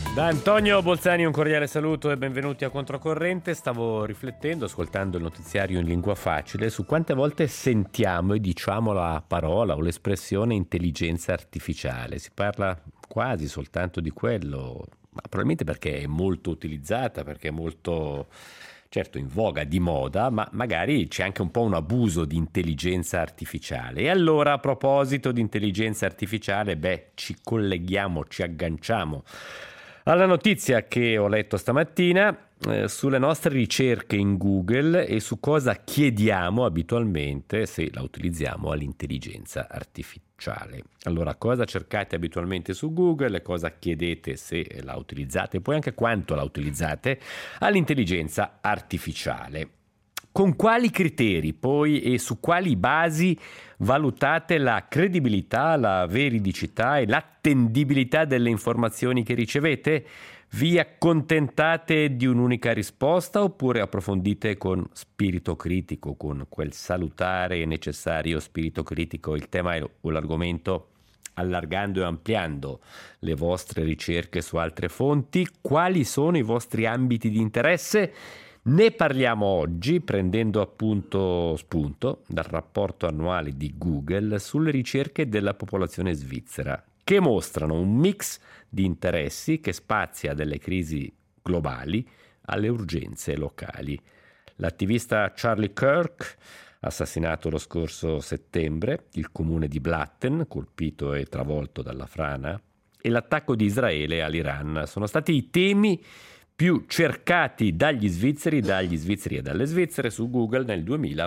Da Antonio Bolzani un cordiale saluto e benvenuti a Controcorrente. Stavo riflettendo, ascoltando il notiziario in lingua facile, su quante volte sentiamo e diciamo la parola o l'espressione intelligenza artificiale. Si parla quasi soltanto di quello, ma probabilmente perché è molto utilizzata, perché è molto, certo, in voga, di moda, ma magari c'è anche un po' un abuso di intelligenza artificiale. E allora, a proposito di intelligenza artificiale, ci colleghiamo, ci agganciamo alla notizia che ho letto stamattina sulle nostre ricerche in Google e su cosa chiediamo abitualmente se la utilizziamo all'intelligenza artificiale. Allora, cosa cercate abitualmente su Google e cosa chiedete se la utilizzate e poi anche quanto la utilizzate all'intelligenza artificiale. Con quali criteri poi e su quali basi valutate la credibilità, la veridicità e l'attendibilità delle informazioni che ricevete? Vi accontentate di un'unica risposta oppure approfondite con spirito critico, con quel salutare e necessario spirito critico, il tema o l'argomento, allargando e ampliando le vostre ricerche su altre fonti? Quali sono i vostri ambiti di interesse? Ne parliamo oggi prendendo appunto spunto dal rapporto annuale di Google sulle ricerche della popolazione svizzera, che mostrano un mix di interessi che spazia dalle crisi globali alle urgenze locali. L'attivista Charlie Kirk, assassinato lo scorso settembre, il comune di Blatten, colpito e travolto dalla frana, e l'attacco di Israele all'Iran sono stati i temi più cercati dagli svizzeri e dalle svizzere su Google nel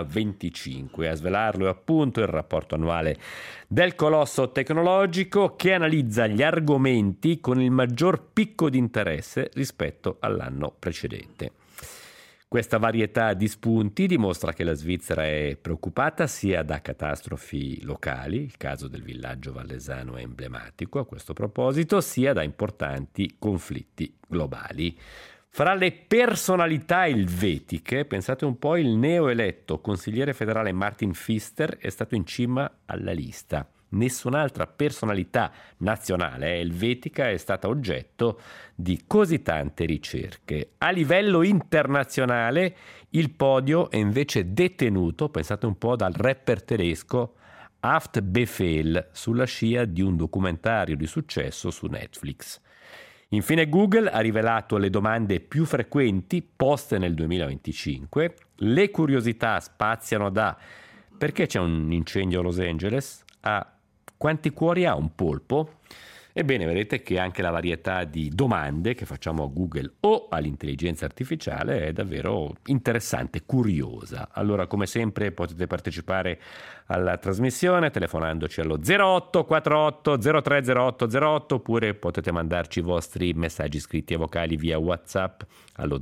2025. A svelarlo è appunto il rapporto annuale del colosso tecnologico che analizza gli argomenti con il maggior picco di interesse rispetto all'anno precedente. Questa varietà di spunti dimostra che la Svizzera è preoccupata sia da catastrofi locali, il caso del villaggio vallesano è emblematico a questo proposito, sia da importanti conflitti globali. Fra le personalità elvetiche, pensate un po', il neoeletto consigliere federale Martin Pfister è stato in cima alla lista. Nessun'altra personalità nazionale elvetica è stata oggetto di così tante ricerche. A livello internazionale il podio è invece detenuto, pensate un po', dal rapper tedesco Haftbefehl sulla scia di un documentario di successo su Netflix. Infine Google ha rivelato le domande più frequenti poste nel 2025. Le curiosità spaziano da perché c'è un incendio a Los Angeles a quanti cuori ha un polpo? Ebbene, vedete che anche la varietà di domande che facciamo a Google o all'intelligenza artificiale è davvero interessante, curiosa. Allora, come sempre, potete partecipare alla trasmissione telefonandoci allo 0848 030808 oppure potete mandarci i vostri messaggi scritti e vocali via WhatsApp allo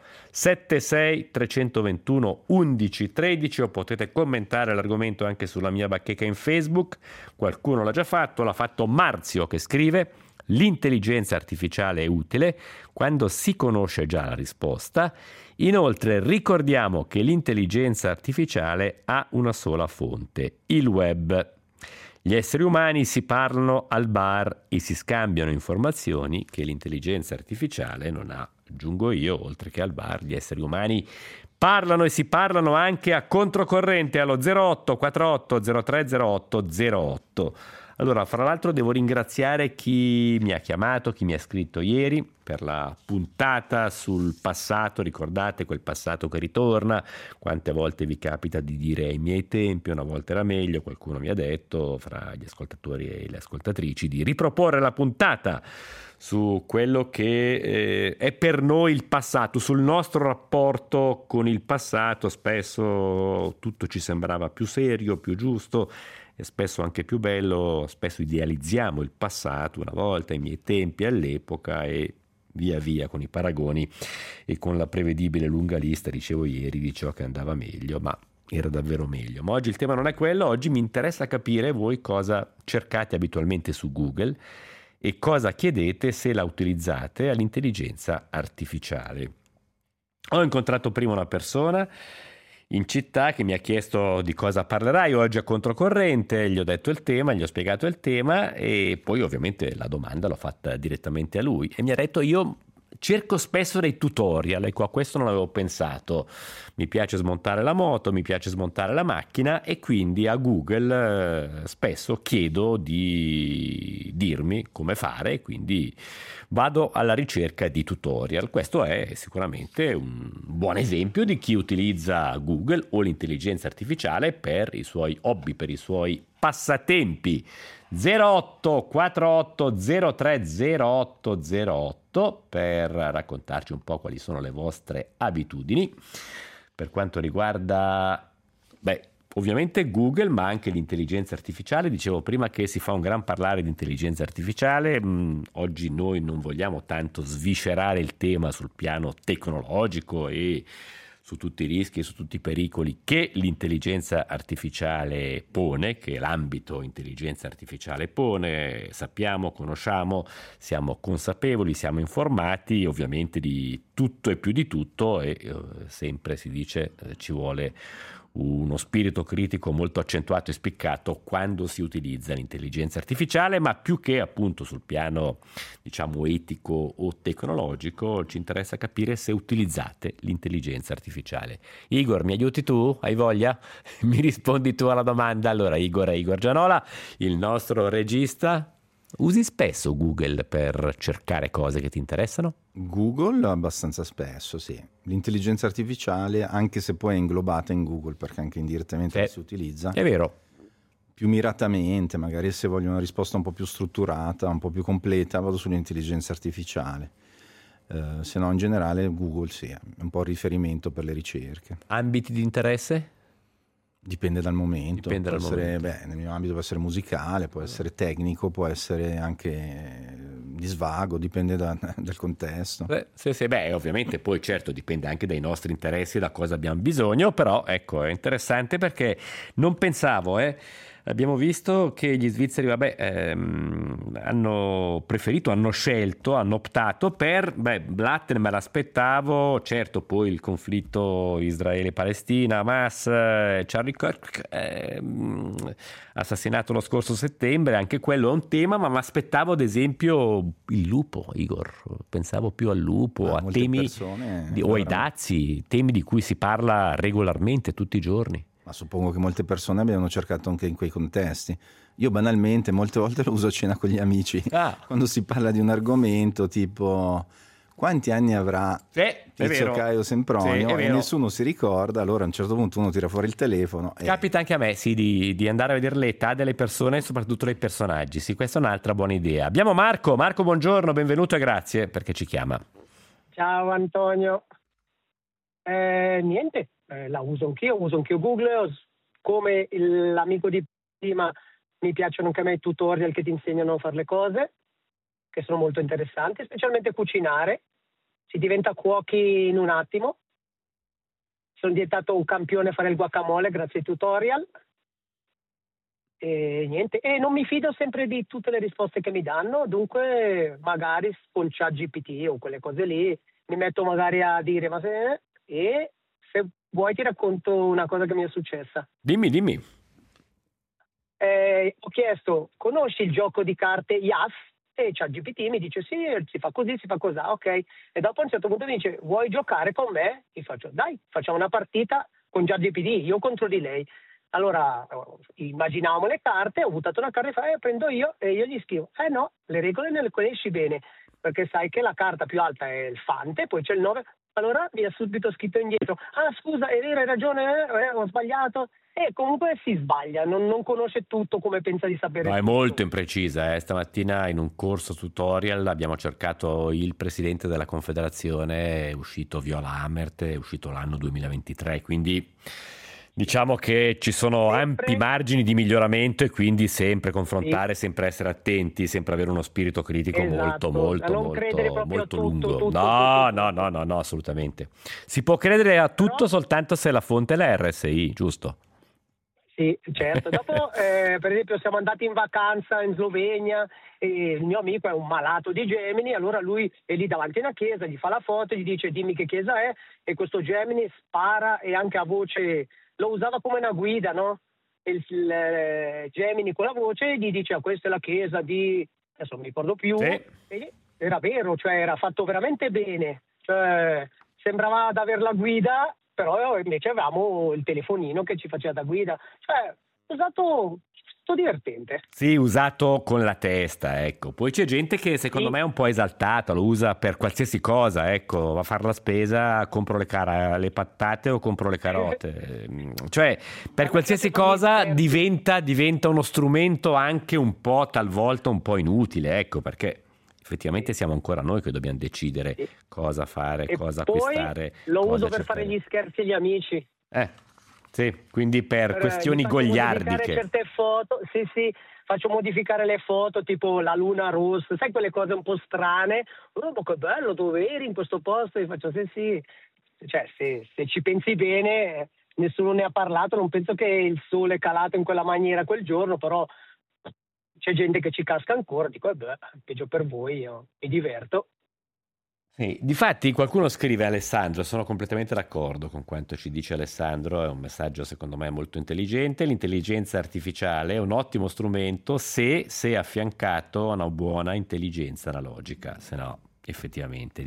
076 321 11 13 o potete commentare l'argomento anche sulla mia bacheca in Facebook. Qualcuno l'ha già fatto, l'ha fatto Marzio che scrive: l'intelligenza artificiale è utile quando si conosce già la risposta. Inoltre ricordiamo che l'intelligenza artificiale ha una sola fonte, il web. Gli esseri umani si parlano al bar e si scambiano informazioni che l'intelligenza artificiale non ha. Aggiungo io, oltre che al bar, gli esseri umani parlano e si parlano anche a controcorrente allo 0848 0308 08. Allora, fra l'altro devo ringraziare chi mi ha chiamato, chi mi ha scritto ieri per la puntata sul passato. Ricordate quel passato che ritorna? Quante volte vi capita di dire ai miei tempi, una volta era meglio, qualcuno mi ha detto, fra gli ascoltatori e le ascoltatrici, di riproporre la puntata su quello che è per noi il passato, sul nostro rapporto con il passato. Spesso tutto ci sembrava più serio, più giusto e spesso anche più bello. Spesso idealizziamo il passato, una volta, ai miei tempi, all'epoca, e via via con i paragoni e con la prevedibile lunga lista, dicevo ieri, di ciò che andava meglio, ma era davvero meglio. Ma oggi il tema non è quello, oggi mi interessa capire voi cosa cercate abitualmente su Google e cosa chiedete se la utilizzate all'intelligenza artificiale. Ho incontrato prima una persona in città che mi ha chiesto di cosa parlerai oggi a Controcorrente, gli ho detto il tema, gli ho spiegato il tema e poi ovviamente la domanda l'ho fatta direttamente a lui e mi ha detto io cerco spesso dei tutorial, ecco a questo non avevo pensato, mi piace smontare la moto, mi piace smontare la macchina e quindi a Google spesso chiedo di dirmi come fare, quindi vado alla ricerca di tutorial. Questo è sicuramente un buon esempio di chi utilizza Google o l'intelligenza artificiale per i suoi hobby, per i suoi passatempi. 08 48 03 08 08 per raccontarci un po' quali sono le vostre abitudini per quanto riguarda, ovviamente Google, ma anche l'intelligenza artificiale. Dicevo prima che si fa un gran parlare di intelligenza artificiale. Oggi noi non vogliamo tanto sviscerare il tema sul piano tecnologico e su tutti i rischi e su tutti i pericoli che l'intelligenza artificiale pone, che l'ambito intelligenza artificiale pone. Sappiamo, conosciamo, siamo consapevoli, siamo informati ovviamente di tutto e più di tutto e sempre si dice ci vuole uno spirito critico molto accentuato e spiccato quando si utilizza l'intelligenza artificiale, ma più che appunto sul piano diciamo etico o tecnologico ci interessa capire se utilizzate l'intelligenza artificiale. Igor, mi aiuti tu? Hai voglia? Mi rispondi tu alla domanda? Allora Igor è Igor Gianola, il nostro regista. Usi spesso Google per cercare cose che ti interessano? Google abbastanza spesso, sì. L'intelligenza artificiale, anche se poi è inglobata in Google, perché anche indirettamente si utilizza. È vero. Più miratamente, magari se voglio una risposta un po' più strutturata, un po' più completa, vado sull'intelligenza artificiale. Se no, in generale, Google sì, è un po' il riferimento per le ricerche. Ambiti di interesse? Dipende dal momento. Dipende dal momento. Nel mio ambito può essere musicale, può essere tecnico, può essere anche di svago, dipende dal contesto. Sì, ovviamente poi certo dipende anche dai nostri interessi, da cosa abbiamo bisogno, però ecco è interessante perché non pensavo, abbiamo visto che gli svizzeri hanno preferito, hanno scelto, hanno optato per, Blatter me l'aspettavo, certo poi il conflitto Israele-Palestina, Hamas, Charlie Kirk assassinato lo scorso settembre, anche quello è un tema, ma mi aspettavo ad esempio il lupo, Igor, pensavo più al lupo, a temi o ai dazi, temi di cui si parla regolarmente tutti i giorni. Ma suppongo che molte persone abbiano cercato anche in quei contesti. Io banalmente molte volte lo uso a cena con gli amici, quando si parla di un argomento tipo quanti anni avrà Tizio Caio Sempronio e nessuno si ricorda, allora a un certo punto uno tira fuori il telefono. Capita anche a me, sì, di andare a vedere l'età delle persone e soprattutto dei personaggi. Sì, questa è un'altra buona idea. Abbiamo Marco, buongiorno, benvenuto e grazie perché ci chiama. Ciao Antonio. Niente. La uso anch'io Google, come l'amico di prima mi piacciono anche a me i tutorial che ti insegnano a fare le cose, che sono molto interessanti, specialmente cucinare, si diventa cuochi in un attimo, sono diventato un campione a fare il guacamole grazie ai tutorial e niente, e non mi fido sempre di tutte le risposte che mi danno, dunque magari con ChatGPT o quelle cose lì mi metto magari a dire se vuoi ti racconto una cosa che mi è successa. Dimmi. Ho chiesto, conosci il gioco di carte Yas? E ChatGPT mi dice sì, si fa così, si fa così, ok. E dopo a un certo punto mi dice, vuoi giocare con me? Gli faccio, dai, facciamo una partita con ChatGPT, io contro di lei. Allora, immaginavamo le carte, ho buttato una carta e prendo io e io gli scrivo, no, le regole non le conosci bene, perché sai che la carta più alta è il fante, poi c'è il 9, allora mi ha subito scritto indietro, scusa, è vero, hai ragione, ho sbagliato, e comunque si sbaglia, non conosce tutto come pensa di sapere. No, è molto imprecisa, Stamattina in un corso tutorial abbiamo cercato il presidente della Confederazione, è uscito Viola Amert, è uscito l'anno 2023, quindi diciamo che ci sono ampi margini di miglioramento e quindi sempre confrontare, sempre essere attenti, sempre avere uno spirito critico molto lungo. Tutto. No, assolutamente. Si può credere a tutto soltanto se la fonte è la RSI, giusto? Sì, certo. Dopo, per esempio, siamo andati in vacanza in Slovenia e il mio amico è un malato di Gemini, allora lui è lì davanti a una chiesa, gli fa la foto, gli dice dimmi che chiesa è, e questo Gemini spara e anche a voce, lo usava come una guida, no? Il Gemini con la voce gli dice questa è la chiesa di, adesso non mi ricordo più, sì. E era vero, cioè era fatto veramente bene, cioè sembrava di aver la guida, però invece avevamo il telefonino che ci faceva da guida, cioè usato divertente. Sì, usato con la testa, ecco. Poi c'è gente che secondo me è un po' esaltata, lo usa per qualsiasi cosa, ecco, va a fare la spesa, compro le patate o compro le carote. Cioè, per qualsiasi cosa diventa uno strumento anche un po' talvolta un po' inutile, ecco, perché effettivamente siamo ancora noi che dobbiamo decidere cosa fare, e cosa poi acquistare. Lo cosa uso per fare gli scherzi agli amici. Sì, quindi per questioni goliardiche. Certe foto, sì, faccio modificare le foto, tipo la luna rossa, sai quelle cose un po' strane. Oh, ma che bello, dove eri in questo posto? E faccio sì. Cioè, se ci pensi bene, nessuno ne ha parlato, non penso che il sole è calato in quella maniera quel giorno, però c'è gente che ci casca ancora, dico, peggio per voi, io mi diverto. Sì, difatti qualcuno scrive Alessandro, sono completamente d'accordo con quanto ci dice Alessandro, è un messaggio secondo me molto intelligente, l'intelligenza artificiale è un ottimo strumento se affiancato a una buona intelligenza analogica, se no effettivamente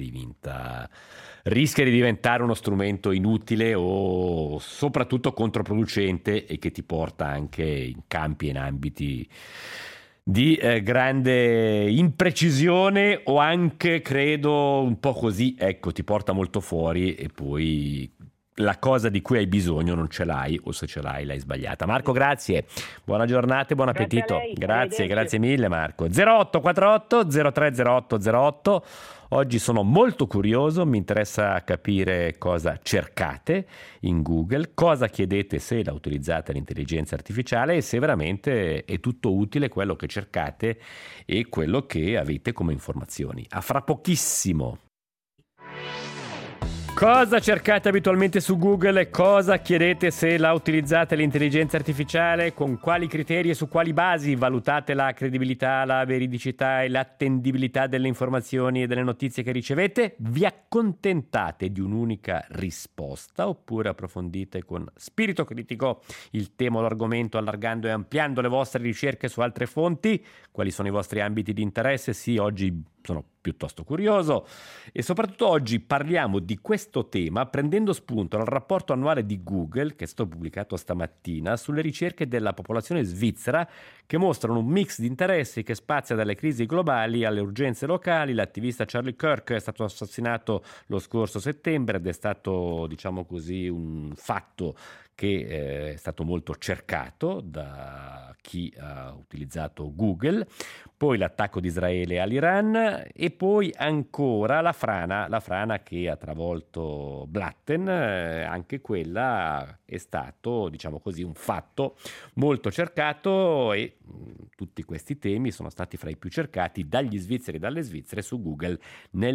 rischia di diventare uno strumento inutile o soprattutto controproducente e che ti porta anche in campi e in ambiti di grande imprecisione o anche, credo, un po' così, ecco, ti porta molto fuori e poi la cosa di cui hai bisogno non ce l'hai o se ce l'hai sbagliata. Marco, grazie, buona giornata e buon appetito. Grazie mille Marco. 0848 030808. Oggi sono molto curioso, mi interessa capire cosa cercate in Google, cosa chiedete se la utilizzate l'intelligenza artificiale e se veramente è tutto utile quello che cercate e quello che avete come informazioni. A fra pochissimo. Cosa cercate abitualmente su Google e cosa chiedete se la utilizzate l'intelligenza artificiale? Con quali criteri e su quali basi valutate la credibilità, la veridicità e l'attendibilità delle informazioni e delle notizie che ricevete? Vi accontentate di un'unica risposta oppure approfondite con spirito critico il tema o l'argomento allargando e ampliando le vostre ricerche su altre fonti? Quali sono i vostri ambiti di interesse? Sì, oggi sono piuttosto curioso e soprattutto oggi parliamo di questo tema prendendo spunto dal rapporto annuale di Google che è stato pubblicato stamattina sulle ricerche della popolazione svizzera che mostrano un mix di interessi che spazia dalle crisi globali alle urgenze locali. L'attivista Charlie Kirk è stato assassinato lo scorso settembre ed è stato, diciamo così, un fatto che è stato molto cercato da chi ha utilizzato Google, poi l'attacco di Israele all'Iran e poi ancora la frana che ha travolto Blatten, anche quella è stato, diciamo così, un fatto molto cercato e tutti questi temi sono stati fra i più cercati dagli svizzeri e dalle svizzere su Google nel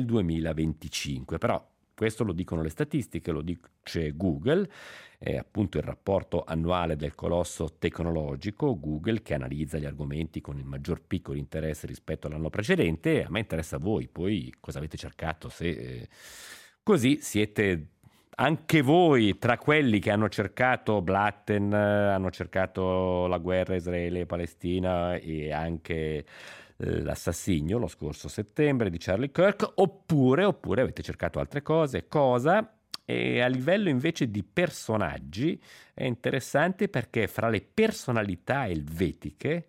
2025, però questo lo dicono le statistiche, lo dice Google, è appunto il rapporto annuale del colosso tecnologico Google che analizza gli argomenti con il maggior picco di interesse rispetto all'anno precedente. A me interessa voi, poi cosa avete cercato, se così siete anche voi tra quelli che hanno cercato Blatten, hanno cercato la guerra Israele-Palestina e anche l'assassinio lo scorso settembre di Charlie Kirk, oppure avete cercato altre cose. Cosa? E a livello invece di personaggi è interessante perché fra le personalità elvetiche,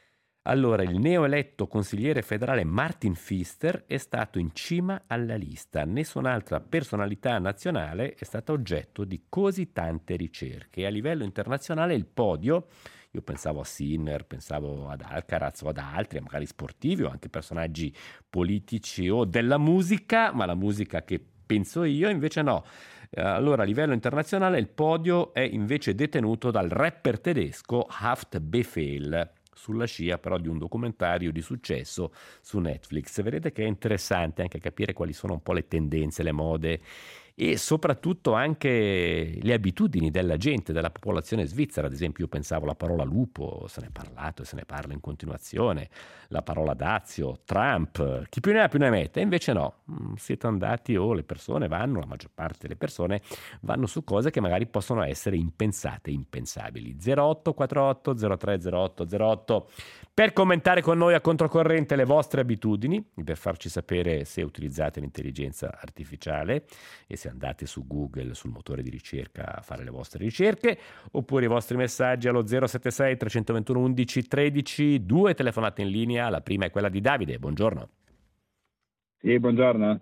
allora il neoeletto consigliere federale Martin Pfister è stato in cima alla lista. Nessun'altra personalità nazionale è stata oggetto di così tante ricerche. A livello internazionale il podio, io pensavo a Sinner, pensavo ad Alcaraz o ad altri, magari sportivi o anche personaggi politici o della musica, ma la musica che penso io invece no. Allora a livello internazionale il podio è invece detenuto dal rapper tedesco Haftbefehl, sulla scia però di un documentario di successo su Netflix. Vedete che è interessante anche capire quali sono un po' le tendenze, le mode e soprattutto anche le abitudini della gente, della popolazione svizzera. Ad esempio io pensavo alla parola lupo, se ne è parlato e se ne parla in continuazione, la parola dazio, Trump, chi più ne ha più ne mette, e invece no, siete andati le persone vanno, la maggior parte delle persone vanno su cose che magari possono essere impensate, impensabili. 0848 0308 08 per commentare con noi a controcorrente le vostre abitudini, per farci sapere se utilizzate l'intelligenza artificiale e se andate su Google, sul motore di ricerca a fare le vostre ricerche, oppure i vostri messaggi allo 076 321 11 13, 2 telefonate in linea, la prima è quella di Davide, buongiorno. Sì, buongiorno.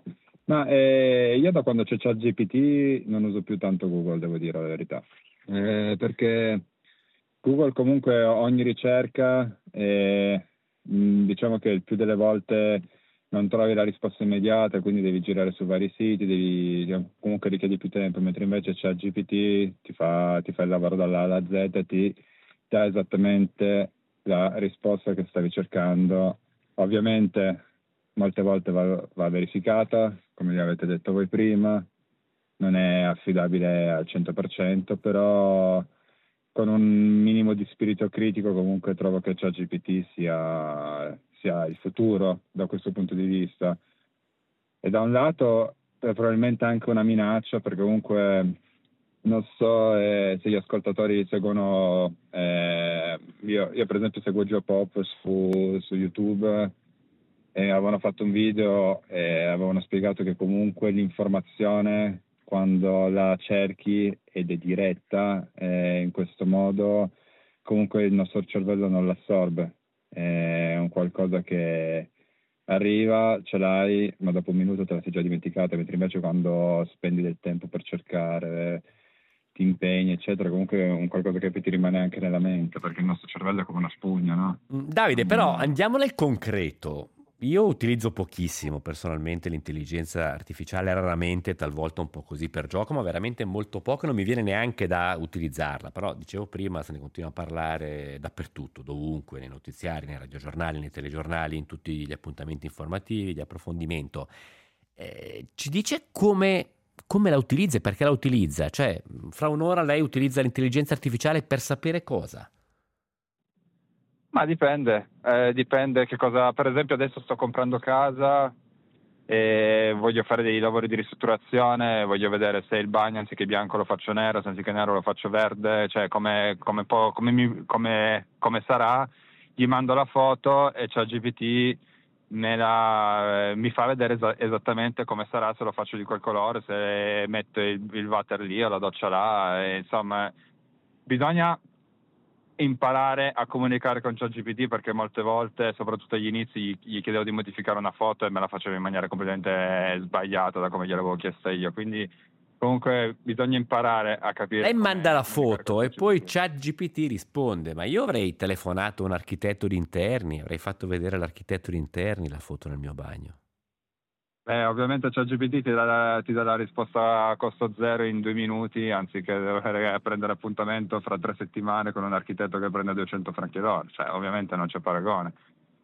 Io da quando c'è ChatGPT non uso più tanto Google, devo dire la verità, perché Google comunque ogni ricerca, diciamo che il più delle volte non trovi la risposta immediata, quindi devi girare su vari siti, comunque richiedi più tempo, mentre invece ChatGPT ti fa il lavoro dalla A alla Z e ti dà esattamente la risposta che stavi cercando. Ovviamente molte volte va verificata, come vi avete detto voi prima, non è affidabile al 100%, però con un minimo di spirito critico comunque trovo che ChatGPT sia il futuro da questo punto di vista. E da un lato è probabilmente anche una minaccia, perché comunque non so se gli ascoltatori seguono, io per esempio seguo Geopop su YouTube, e avevano fatto un video e avevano spiegato che comunque l'informazione, quando la cerchi ed è diretta, in questo modo comunque il nostro cervello non l'assorbe, è un qualcosa che arriva, ce l'hai, ma dopo un minuto te la sei già dimenticata, mentre invece quando spendi del tempo per cercare, ti impegni eccetera, comunque è un qualcosa che ti rimane anche nella mente, perché il nostro cervello è come una spugna, no? Davide, però andiamo nel concreto. Io utilizzo pochissimo personalmente l'intelligenza artificiale, raramente, talvolta un po' così per gioco, ma veramente molto poco, non mi viene neanche da utilizzarla, però dicevo prima se ne continua a parlare dappertutto, dovunque, nei notiziari, nei radiogiornali, nei telegiornali, in tutti gli appuntamenti informativi, di approfondimento. Ci dice come la utilizza e perché la utilizza? Cioè, fra un'ora lei utilizza l'intelligenza artificiale per sapere cosa? Ma dipende che cosa. Per esempio adesso sto comprando casa e voglio fare dei lavori di ristrutturazione, voglio vedere se il bagno anziché bianco lo faccio nero, se anziché nero lo faccio verde, cioè come sarà. Gli mando la foto e ChatGPT mi fa vedere esattamente come sarà, se lo faccio di quel colore, se metto il water lì o la doccia là, e insomma bisogna imparare a comunicare con ChatGPT, perché molte volte, soprattutto agli inizi, gli chiedevo di modificare una foto e me la faceva in maniera completamente sbagliata da come gliel'avevo chiesta io, quindi comunque bisogna imparare a capire. Lei manda la foto e poi ChatGPT risponde, ma io avrei telefonato a un architetto di interni, avrei fatto vedere all'architetto di interni la foto nel mio bagno. Ovviamente ChatGPT ti dà la risposta a costo zero in 2 minuti, anziché dover prendere appuntamento fra 3 settimane con un architetto che prende 200 franchi d'oro. Cioè, ovviamente non c'è paragone.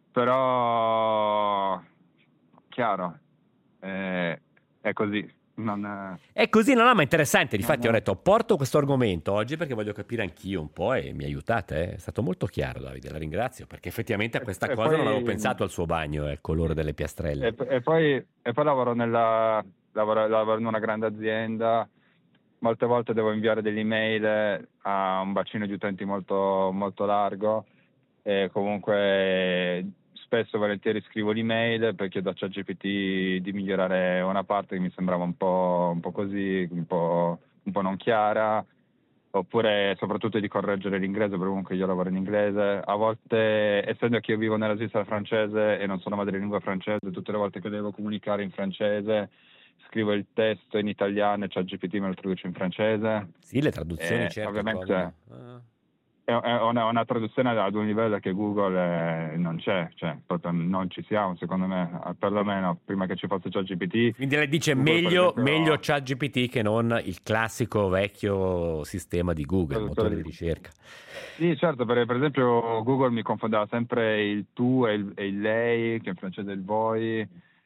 Però, chiaro, è così. È così, no, ma interessante. Difatti ho detto, porto questo argomento oggi perché voglio capire anch'io un po' e mi aiutate. È stato molto chiaro, Davide, la ringrazio, perché effettivamente a questa cosa non avevo pensato, al suo bagno, il colore delle piastrelle. E poi lavoro in una grande azienda, molte volte devo inviare delle email a un bacino di utenti molto, molto largo, e comunque spesso e volentieri scrivo l'email perché chiedo a ChatGPT di migliorare una parte che mi sembrava un po' così, un po' non chiara, oppure soprattutto di correggere l'inglese, perché comunque io lavoro in inglese. A volte, essendo che io vivo nella Svizzera francese e non sono madrelingua francese, tutte le volte che devo comunicare in francese scrivo il testo in italiano e ChatGPT me lo traduce in francese. Sì, le traduzioni certo. Ovviamente è una traduzione ad un livello che Google non c'è, cioè proprio non ci siamo, secondo me, perlomeno prima che ci fosse ChatGPT. Quindi lei dice Google, meglio ChatGPT che non il classico vecchio sistema di Google, motore di ricerca. Sì, certo, per esempio Google mi confondeva sempre il tu e il lei, che in francese è il voi,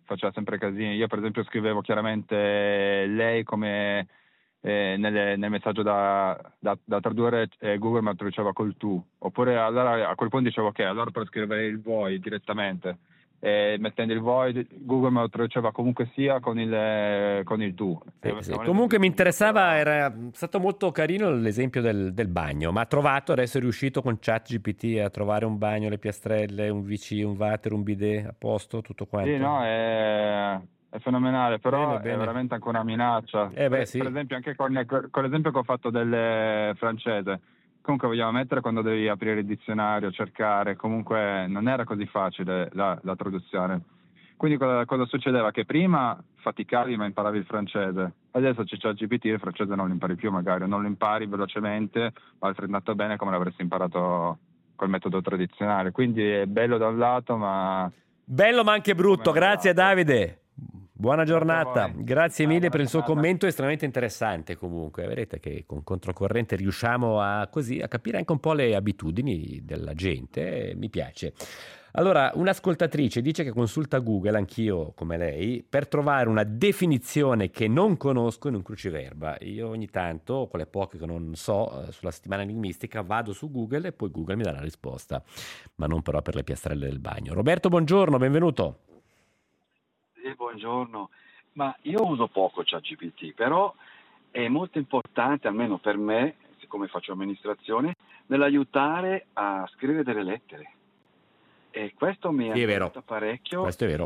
faceva sempre casini. Io per esempio scrivevo chiaramente lei come nel messaggio da tradurre, Google me lo traduceva col tu, oppure allora a quel punto dicevo ok, allora per scrivere il voi direttamente, mettendo il voi, Google me lo traduceva comunque sia con il tu. Sì. Comunque mi interessava, era stato molto carino l'esempio del bagno, ma ha trovato, adesso è riuscito con ChatGPT a trovare un bagno, le piastrelle, un WC, un water, un bidet, a posto, tutto quanto? Sì, no, è fenomenale, però bene. È veramente anche una minaccia. Sì. Per esempio anche con l'esempio che ho fatto del francese, comunque vogliamo mettere quando devi aprire il dizionario, cercare, comunque non era così facile la traduzione. Quindi cosa succedeva? Che prima faticavi ma imparavi il francese, adesso c'è ChatGPT, il francese non lo impari più magari, non lo impari velocemente, ma è andato bene come l'avresti imparato col metodo tradizionale. Quindi è bello da un lato, ma... Bello ma anche brutto, grazie Davide. Buona giornata, grazie mille per il suo commento estremamente interessante comunque. Vedete che con Controcorrente riusciamo a capire anche un po' le abitudini della gente, mi piace. Allora, un'ascoltatrice dice che consulta Google, anch'io come lei, per trovare una definizione che non conosco in un cruciverba. Io ogni tanto, con le poche che non so, sulla settimana linguistica, vado su Google e poi Google mi dà la risposta, ma non però per le piastrelle del bagno. Roberto, buongiorno, benvenuto. Buongiorno, ma io uso poco ChatGPT, però è molto importante, almeno per me, siccome faccio amministrazione, nell'aiutare a scrivere delle lettere. E questo mi aiuta parecchio. Questo è vero.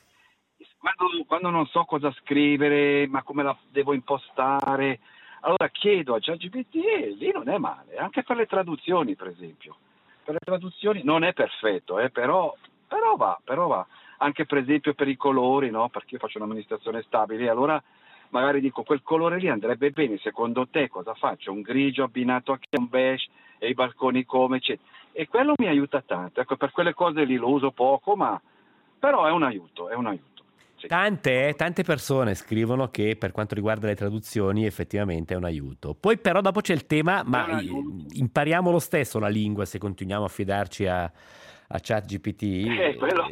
Quando non so cosa scrivere, ma come la devo impostare, allora chiedo a ChatGPT e lì non è male, anche per le traduzioni per esempio. Per le traduzioni non è perfetto, però va. Anche per esempio per i colori, no? Perché io faccio un'amministrazione stabile, allora magari dico quel colore lì andrebbe bene, secondo te cosa faccio? Un grigio abbinato a un beige e i balconi come, eccetera. E quello mi aiuta tanto, ecco, per quelle cose lì lo uso poco, ma però è un aiuto. Sì. Tante persone scrivono che per quanto riguarda le traduzioni effettivamente è un aiuto. Poi però dopo c'è il tema, ma impariamo lo stesso la lingua se continuiamo a fidarci a ChatGPT. Quello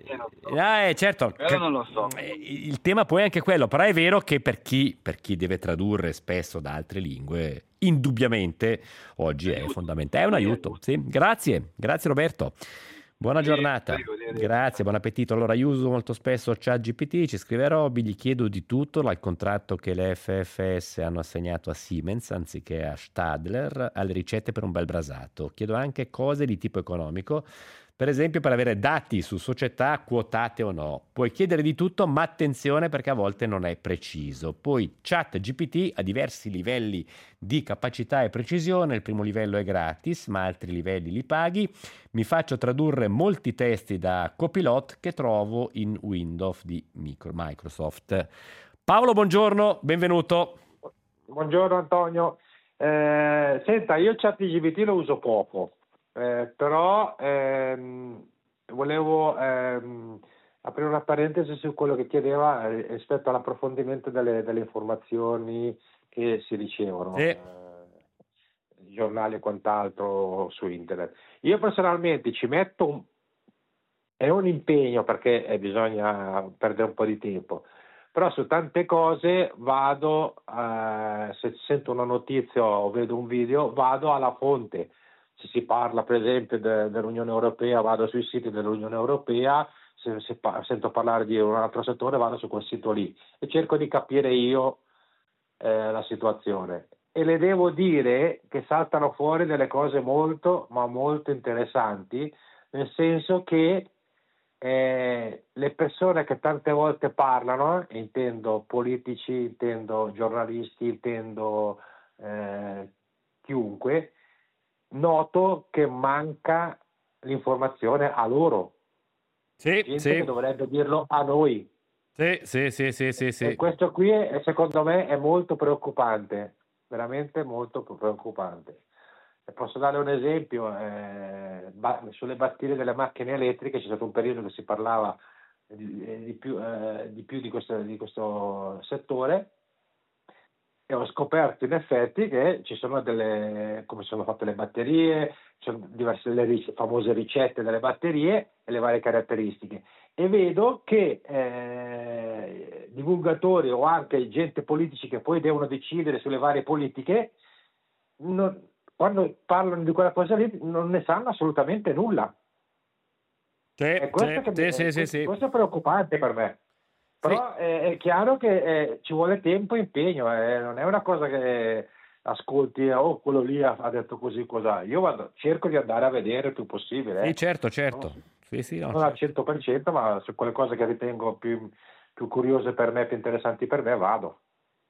certo. Non lo so. Il tema poi è anche quello, però è vero che per chi deve tradurre spesso da altre lingue, indubbiamente oggi è fondamentale, è un aiuto. Sì. Grazie Roberto. Buona giornata. Grazie, buon appetito. Allora, io uso molto spesso ChatGPT, ci scrive Roby, gli chiedo di tutto, dal contratto che le FFS hanno assegnato a Siemens anziché a Stadler, alle ricette per un bel brasato. Chiedo anche cose di tipo economico, per esempio per avere dati su società quotate o no. Puoi chiedere di tutto, ma attenzione perché a volte non è preciso. Poi ChatGPT ha diversi livelli di capacità e precisione, il primo livello è gratis, ma altri livelli li paghi. Mi faccio tradurre molti testi da Copilot che trovo in Windows di Microsoft. Paolo, buongiorno, benvenuto. Buongiorno Antonio. Senta, io ChatGPT lo uso poco. Però volevo aprire una parentesi su quello che chiedeva rispetto all'approfondimento delle informazioni che si ricevono, giornali e quant'altro su internet. Io personalmente ci metto è un impegno perché bisogna perdere un po' di tempo, però su tante cose vado, se sento una notizia o vedo un video, vado alla fonte. Se si parla per esempio dell'Unione Europea, vado sui siti dell'Unione Europea, se sento parlare di un altro settore vado su quel sito lì e cerco di capire io la situazione. E le devo dire che saltano fuori delle cose molto, ma molto interessanti, nel senso che le persone che tante volte parlano, intendo politici, intendo giornalisti, intendo chiunque, noto che manca l'informazione a loro. Gente che dovrebbe dirlo a noi. Sì. E questo qui secondo me è molto preoccupante, veramente molto preoccupante. E posso dare un esempio, sulle batterie delle macchine elettriche c'è stato un periodo che si parlava di più di questo settore. e ho scoperto in effetti che ci sono come sono fatte le batterie, ci sono diverse famose ricette delle batterie e le varie caratteristiche, e vedo che divulgatori o anche gente politici che poi devono decidere sulle varie politiche, quando parlano di quella cosa lì non ne sanno assolutamente nulla. Questo è preoccupante per me. Però è chiaro che ci vuole tempo e impegno, non è una cosa che ascolti, quello lì ha detto così, cos'ha. Io cerco di andare a vedere il più possibile. Sì, certo. Non al 100%, ma su quelle cose che ritengo più curiose per me, più interessanti per me, vado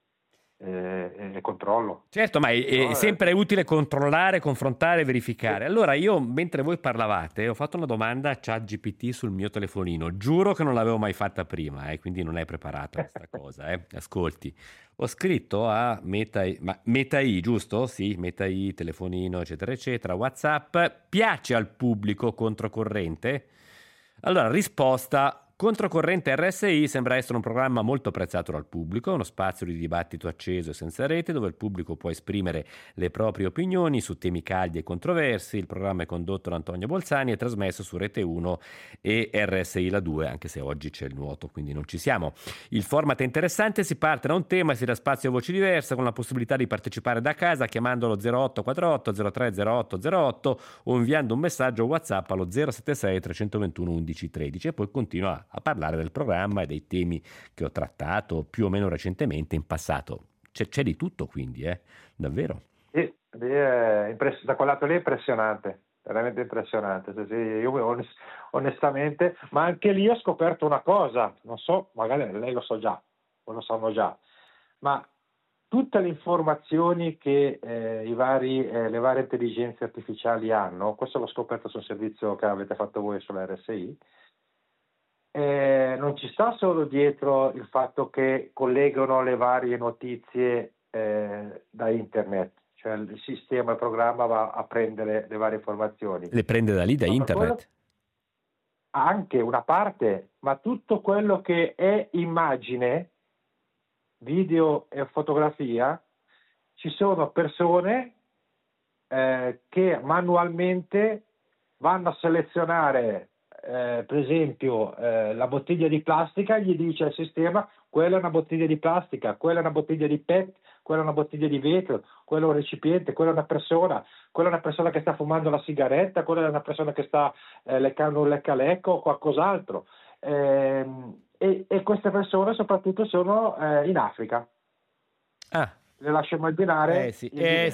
e controllo. Certo, ma è sempre utile controllare, confrontare, verificare. Allora io, mentre voi parlavate, ho fatto una domanda a ChatGPT sul mio telefonino. Giuro che non l'avevo mai fatta prima, quindi non è preparata questa cosa. Ascolti, ho scritto a MetaI, giusto? Sì, MetaI, telefonino, eccetera, eccetera, WhatsApp. Piace al pubblico controcorrente? Allora, risposta: Controcorrente RSI sembra essere un programma molto apprezzato dal pubblico, uno spazio di dibattito acceso e senza rete dove il pubblico può esprimere le proprie opinioni su temi caldi e controversi. Il programma è condotto da Antonio Bolzani e trasmesso su Rete 1 e RSI La 2, anche se oggi c'è il nuoto, quindi non ci siamo. Il format è interessante, si parte da un tema e si dà spazio a voci diverse con la possibilità di partecipare da casa chiamandolo 0848 030808 o inviando un messaggio WhatsApp allo 076 321 11 13 e poi continua a parlare del programma e dei temi che ho trattato più o meno recentemente in passato. C'è di tutto, quindi, davvero. Sì, da quel lato lì è impressionante, veramente impressionante. Sì, io onestamente, ma anche lì ho scoperto una cosa, non so, magari lei lo so già, o lo sanno già, ma tutte le informazioni che le varie intelligenze artificiali hanno, questo l'ho scoperto sul servizio che avete fatto voi sulla RSI, non ci sta solo dietro il fatto che collegano le varie notizie da internet, cioè il sistema, il programma va a prendere le varie informazioni. Le prende da lì, da internet? Anche una parte, ma tutto quello che è immagine, video e fotografia, ci sono persone che manualmente vanno a selezionare per esempio la bottiglia di plastica, gli dice al sistema: quella è una bottiglia di plastica, quella è una bottiglia di PET, quella è una bottiglia di vetro, quello è un recipiente, quella è una persona che sta fumando la sigaretta, quella è una persona che sta leccando un lecca-lecco o qualcos'altro, e queste persone soprattutto sono in Africa. Le lascio immaginare. Sì.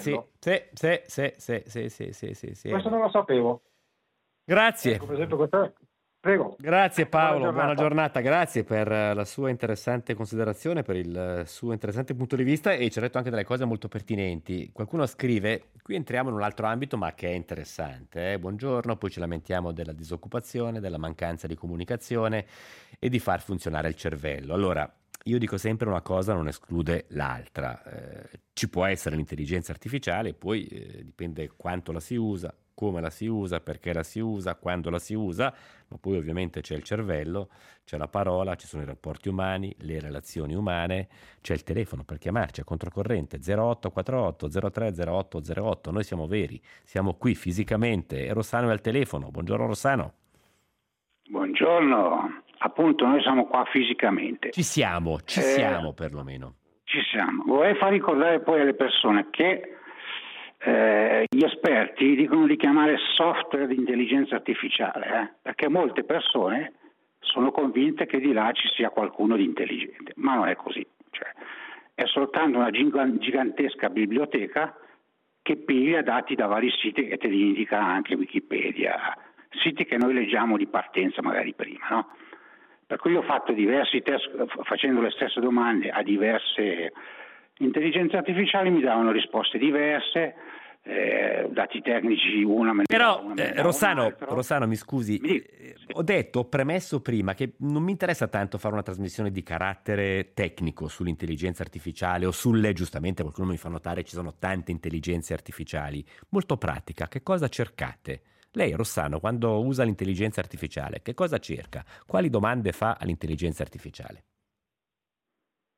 Questo non lo sapevo. Grazie. Per esempio, prego. Grazie Paolo, buona giornata, grazie per la sua interessante considerazione, per il suo interessante punto di vista, e ci ha detto anche delle cose molto pertinenti. Qualcuno scrive, qui entriamo in un altro ambito ma che è interessante, buongiorno, poi ci lamentiamo della disoccupazione, della mancanza di comunicazione e di far funzionare il cervello. Allora, io dico sempre una cosa non esclude l'altra, ci può essere l'intelligenza artificiale, poi dipende quanto la si usa, come la si usa, perché la si usa, quando la si usa, ma poi ovviamente c'è il cervello, c'è la parola, ci sono i rapporti umani, le relazioni umane, c'è il telefono per chiamarci a controcorrente 0848 030808. Noi siamo veri, siamo qui fisicamente e Rossano è al telefono. Buongiorno Rossano. Buongiorno, appunto noi siamo qua fisicamente. Ci siamo perlomeno. Ci siamo. Vorrei far ricordare poi alle persone che gli esperti dicono di chiamare software di intelligenza artificiale, perché molte persone sono convinte che di là ci sia qualcuno di intelligente, ma non è così, cioè, è soltanto una gigantesca biblioteca che piglia dati da vari siti e te li indica anche Wikipedia, siti che noi leggiamo di partenza magari prima, no? Per cui ho fatto diversi test facendo le stesse domande a diverse intelligenze artificiali, mi davano risposte diverse, dati tecnici Però Rossano, mi scusi, ho premesso prima che non mi interessa tanto fare una trasmissione di carattere tecnico sull'intelligenza artificiale o giustamente qualcuno mi fa notare ci sono tante intelligenze artificiali, molto pratica. Che cosa cercate? Lei, Rossano, quando usa l'intelligenza artificiale, che cosa cerca? Quali domande fa all'intelligenza artificiale? Ma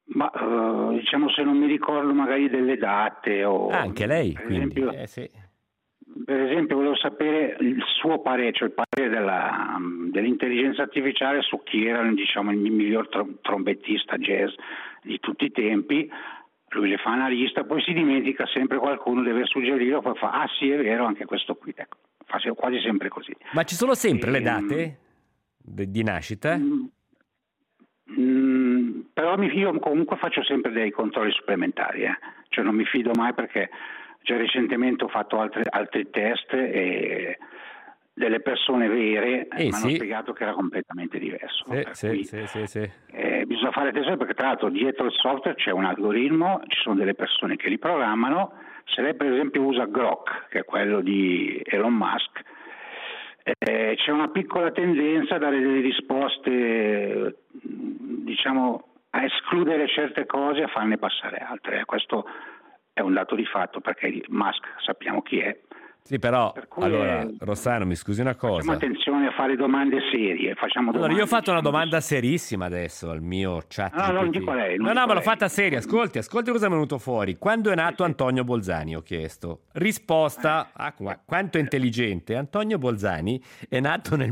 diciamo, se non mi ricordo magari delle date o anche lei, per quindi esempio, sì. Per esempio volevo sapere il suo parere, cioè il parere dell'intelligenza artificiale su chi era, diciamo, il miglior trombettista jazz di tutti i tempi. Lui le fa una lista, poi si dimentica sempre, qualcuno deve suggerirlo, poi fa sì, è vero, anche questo qui, ecco, fa quasi sempre così. Ma ci sono sempre le date di nascita? Però io comunque faccio sempre dei controlli supplementari, cioè non mi fido mai, perché già recentemente ho fatto altri test e delle persone vere mi hanno spiegato che era completamente diverso. Bisogna fare attenzione, perché tra l'altro dietro il software c'è un algoritmo, ci sono delle persone che li programmano. Se lei per esempio usa Grok, che è quello di Elon Musk, c'è una piccola tendenza a dare delle risposte, diciamo, a escludere certe cose e a farne passare altre. Questo è un dato di fatto, perché Musk sappiamo chi è. Sì, però, allora, Rossano, mi scusi una cosa. Facciamo attenzione a fare domande serie. Allora, io ho fatto una domanda serissima adesso al mio chat. No, non dico lei. No, me l'ho fatta seria. Ascolti cosa è venuto fuori. Quando è nato Antonio Bolzani, ho chiesto. Risposta, quanto è intelligente. Antonio Bolzani è nato nel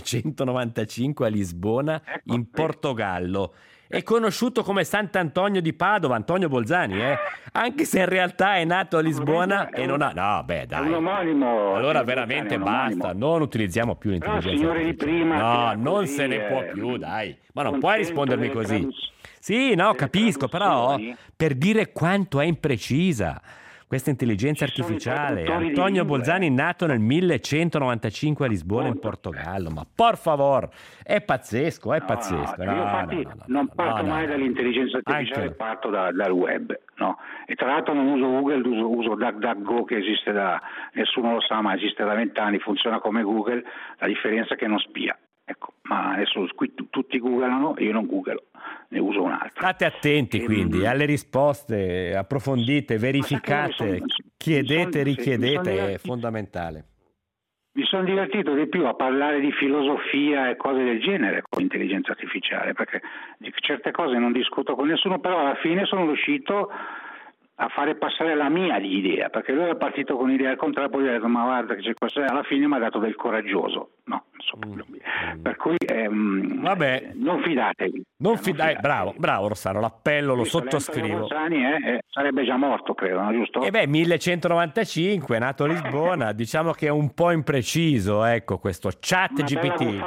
1195 a Lisbona, in Portogallo. È conosciuto come Sant'Antonio di Padova, Antonio Bolzani, anche se in realtà è nato a Lisbona e non ha... No, beh, dai. È un omonimo. Allora veramente basta, non utilizziamo più l'intelligenza artificiale. No, non se ne può più, dai. Ma non puoi rispondermi così. Sì, no, capisco, però per dire quanto è imprecisa questa intelligenza artificiale. Antonio Bolzani nato nel 1195 a Lisbona, in Portogallo. Ma por favor, è pazzesco, è pazzesco. Io infatti non parto mai dall'intelligenza artificiale, parto dal web, no? E tra l'altro non uso Google, uso DuckDuckGo, che esiste nessuno lo sa, ma esiste da 20 anni, funziona come Google, la differenza è che non spia. Ecco, ma adesso qui tutti googlano, io non googlo, ne uso un altro. State attenti quindi alle risposte approfondite, verificate, chiedete, richiedete, è fondamentale. Mi sono divertito di più a parlare di filosofia e cose del genere con l'intelligenza artificiale, perché di certe cose non discuto con nessuno, però alla fine sono riuscito a fare passare la mia idea, perché lui era partito con un'idea al contrario, poi ha detto ma guarda che c'è questo, alla fine mi ha dato del coraggioso, no, per cui vabbè, non fidatevi. Non fidatevi. Bravo Rossano, l'appello lo sottoscrivo. Bolzani sarebbe già morto, credo, no? Giusto? 1195, è nato a Lisbona, diciamo che è un po' impreciso, ecco, questo chat GPT.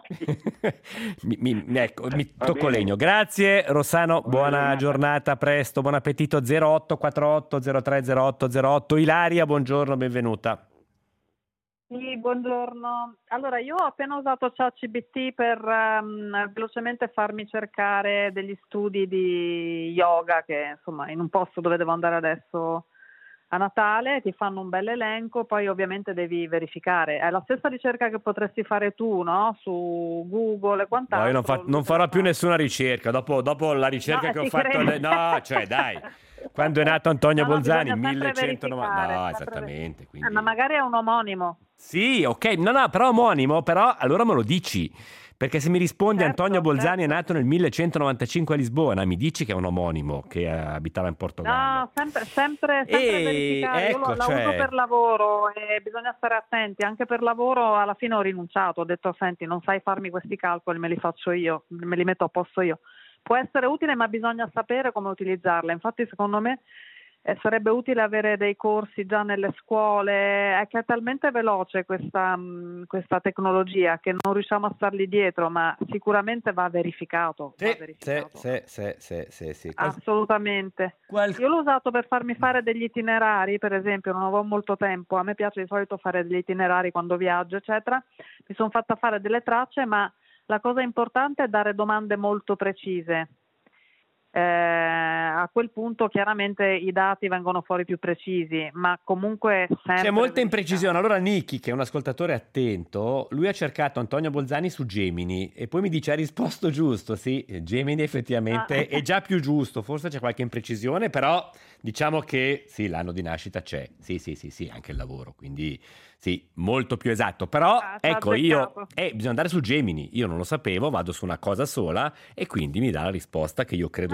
mi tocco bene. Legno. Grazie Rossano, buona giornata, presto, buon appetito. 0848 030808. Ilaria, buongiorno, benvenuta. Sì, buongiorno. Allora, io ho appena usato ChatGPT per velocemente farmi cercare degli studi di yoga, che insomma in un posto dove devo andare adesso a Natale, ti fanno un bel elenco, poi ovviamente devi verificare. È la stessa ricerca che potresti fare tu, no? Su Google e quant'altro. No, io non farò più nessuna ricerca, dopo la ricerca che ho fatto. No, cioè dai. Quando è nato Antonio Bolzani, 1190. No, esattamente. Quindi... ma magari è un omonimo. Sì, ok, no, però omonimo, però allora me lo dici. Perché se mi rispondi Antonio Bolzani è nato nel 1195 a Lisbona, mi dici che è un omonimo che abitava in Portogallo. No, sempre verificare. Ecco, io la uso per lavoro e bisogna stare attenti. Anche per lavoro alla fine ho rinunciato, ho detto senti, non sai farmi questi calcoli, me li faccio io, me li metto a posto io. Può essere utile, ma bisogna sapere come utilizzarla. Infatti, secondo me, sarebbe utile avere dei corsi già nelle scuole. È che è talmente veloce questa tecnologia che non riusciamo a stargli dietro, ma sicuramente va verificato. Sì. Assolutamente. Io l'ho usato per farmi fare degli itinerari, per esempio, non avevo molto tempo. A me piace di solito fare degli itinerari quando viaggio, eccetera. Mi sono fatta fare delle tracce, ma la cosa importante è dare domande molto precise. A quel punto chiaramente i dati vengono fuori più precisi, ma comunque c'è molta imprecisione. Allora Nicky, che è un ascoltatore attento, lui ha cercato Antonio Bolzani su Gemini e poi mi dice ha risposto giusto. Sì, Gemini effettivamente è già più giusto, forse c'è qualche imprecisione, però diciamo che sì, l'anno di nascita c'è, sì, anche il lavoro, quindi sì, molto più esatto. Però ecco, bisogna andare su Gemini, io non lo sapevo, vado su una cosa sola e quindi mi dà la risposta che io credo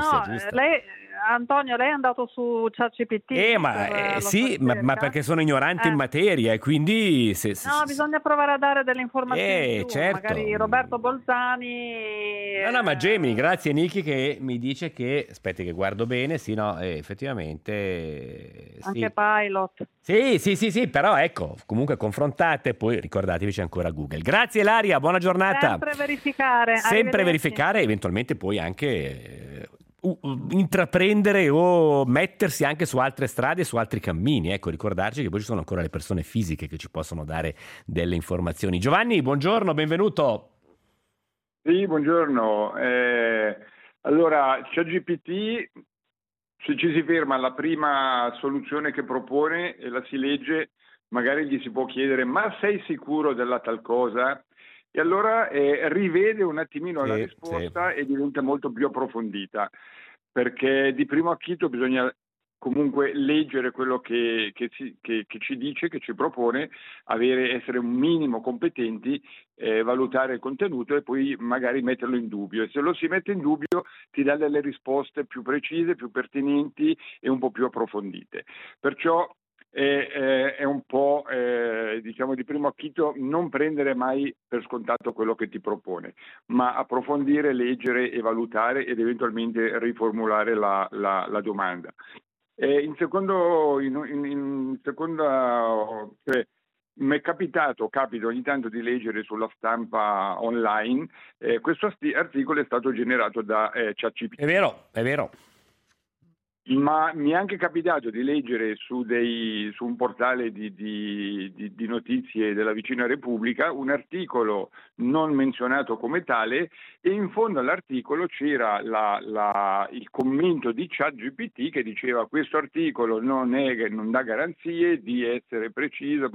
sia giusta. Antonio, lei è andato su ChatGPT? Sì, ma perché sono ignorante in materia e quindi... No, bisogna provare a dare delle informazioni in più, certo. magari Roberto Bolzani... No, ma Gemini, grazie Niki che mi dice che, aspetti che guardo bene, sì, no, effettivamente... Anche Pilot. Sì, però ecco, comunque confrontate, poi ricordatevi c'è ancora Google. Grazie Ilaria, buona giornata. Sempre verificare, eventualmente poi anche... intraprendere o mettersi anche su altre strade, su altri cammini. Ecco, ricordarci che poi ci sono ancora le persone fisiche che ci possono dare delle informazioni. Giovanni, buongiorno, benvenuto. Sì, buongiorno. Allora, ChatGPT, se ci si ferma alla prima soluzione che propone e la si legge, magari gli si può chiedere: ma sei sicuro della tal cosa? E allora rivede un attimino la risposta e diventa molto più approfondita, perché di primo acchito bisogna comunque leggere quello che ci dice, che ci propone, essere un minimo competenti, valutare il contenuto e poi magari metterlo in dubbio. E se lo si mette in dubbio ti dà delle risposte più precise, più pertinenti e un po' più approfondite. Perciò è un po', diciamo, di primo acchito non prendere mai per scontato quello che ti propone, ma approfondire, leggere e valutare ed eventualmente riformulare la domanda. In seconda, cioè, mi è capita ogni tanto di leggere sulla stampa online, questo articolo è stato generato da ChatGPT. È vero. Ma mi è anche capitato di leggere su un portale di notizie della vicina Repubblica un articolo non menzionato come tale, e in fondo all'articolo c'era il commento di ChatGPT che diceva: questo articolo non dà garanzie di essere preciso,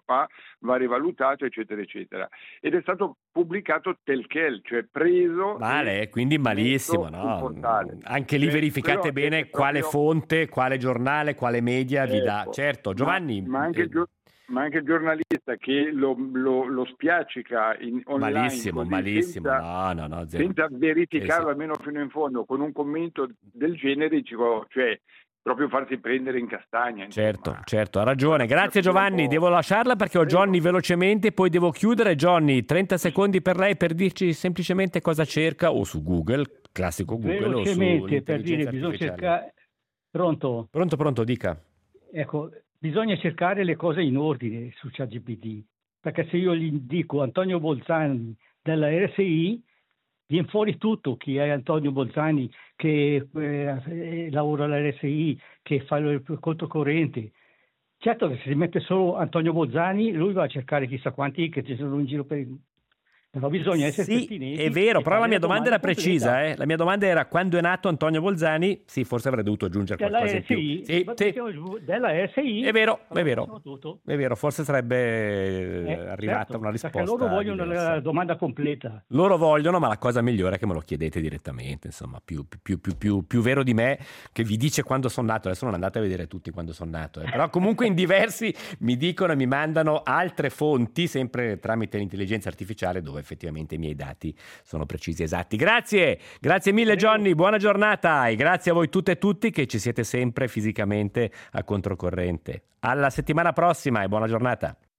va rivalutato, eccetera eccetera, ed è stato pubblicato tel quel, cioè preso male, quindi malissimo, no? Anche lì verificate bene quale fonte, quale giornale, quale media vi dà. Certo, Giovanni. Ma anche il giornalista che lo spiaccica online malissimo. Senza verificarlo almeno fino in fondo, con un commento del genere, cioè proprio farsi prendere in castagna. Certo, ha ragione. Grazie Giovanni, devo lasciarla perché ho Johnny velocemente, poi devo chiudere. Johnny, 30 secondi per lei per dirci semplicemente cosa cerca, o su Google, classico Google, velocemente, o su per dire bisogna cercare. Pronto, dica. Ecco, bisogna cercare le cose in ordine su ChatGPT, perché se io gli dico Antonio Bolzani della RSI, viene fuori tutto: chi è Antonio Bolzani, che lavora alla RSI, che fa il conto corrente. Certo che se si mette solo Antonio Bolzani, lui va a cercare chissà quanti che ci sono in giro per... Però bisogna essere pertinenti. È vero, però la mia domanda era precisa. La mia domanda era: quando è nato Antonio Bolzani? Sì, forse avrei dovuto aggiungere qualcosa in più. Della RSI. È vero, forse sarebbe arrivata una risposta. Perché loro vogliono la domanda completa. Loro vogliono, ma la cosa migliore è che me lo chiedete direttamente, insomma, più vero di me, che vi dice quando sono nato. Adesso non andate a vedere tutti quando sono nato, però comunque in diversi mi dicono e mi mandano altre fonti, sempre tramite l'intelligenza artificiale, dove effettivamente i miei dati sono precisi e esatti. Grazie mille Johnny, buona giornata, e grazie a voi tutte e tutti che ci siete sempre fisicamente a controcorrente. Alla settimana prossima e buona giornata.